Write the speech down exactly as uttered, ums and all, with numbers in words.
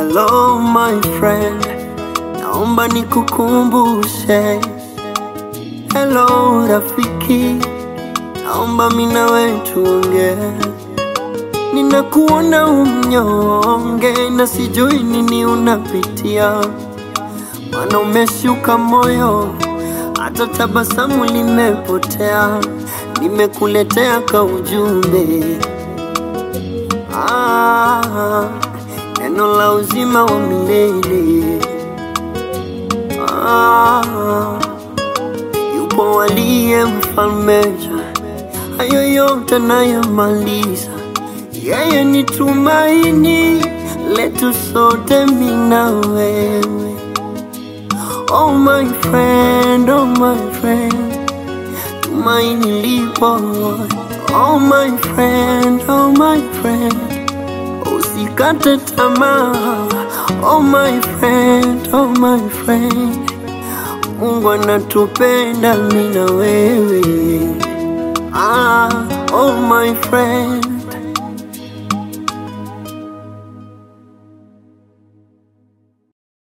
Hello my friend, naomba nikukumbushe. Hello rafiki, naomba mimi na wewe tuongee. Ninakuona umnyonge na sijui nini unapitia, maana umeshuka moyo, hata tabasamu limepotea. Nimekuletea ka ujumbe, ah, neno la uzima wa milele. Ah, yupo waliye mfalme, hayo yote nayamaliza. Yeye ni tumaini letu sote, mimi na wewe. Oh my friend, oh my friend, tumaini lipo. Oh my friend, oh my friend, usikate tamaa. Oh my friend, oh my friend, Mungu anatupenda mimi na wewe. Ah, oh my friend,